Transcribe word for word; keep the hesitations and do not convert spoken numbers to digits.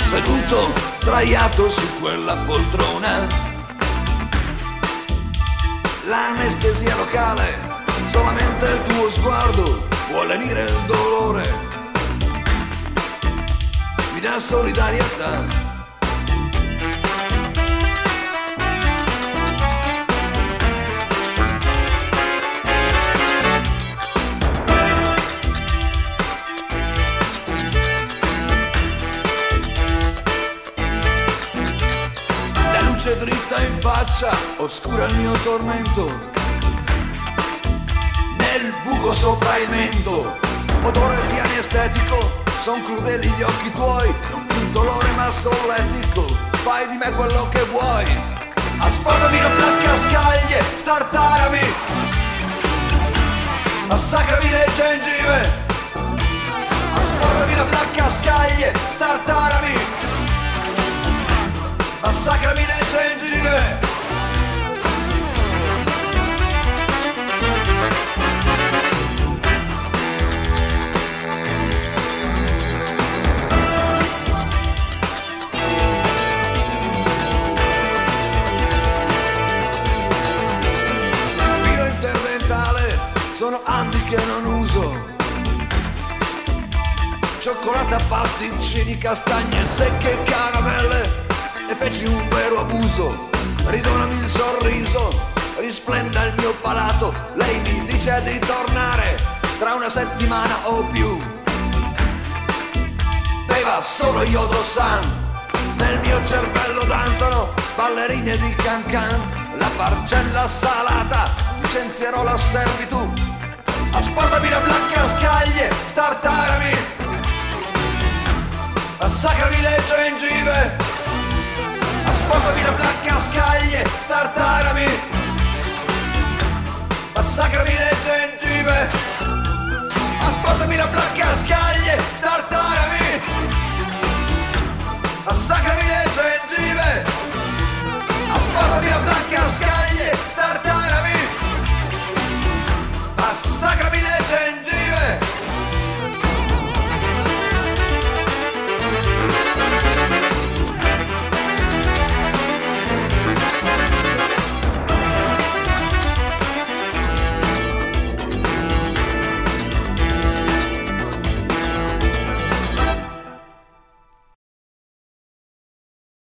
seduto, sdraiato su quella poltrona. L'anestesia locale, solamente il tuo sguardo può lenire il dolore, mi dà solidarietà. Dritta in faccia, oscura il mio tormento, nel buco sopra il mento, odore di anestetico, son crudeli gli occhi tuoi, non più dolore ma solletico, fai di me quello che vuoi, asportami la placca a scaglie, startarami, massacrami le gengive, asportami la placca a scaglie, startarami, massacrami le gengive. Filo interdentale, sono anni che non uso, cioccolata, pasticcini, castagne secche e caramelle, e feci un vero abuso, ridonami il sorriso, risplenda il mio palato, lei mi dice di tornare tra una settimana o più. Beva solo iodo san, nel mio cervello danzano ballerine di can can, la parcella salata, licenzierò la servitù, asportami la placca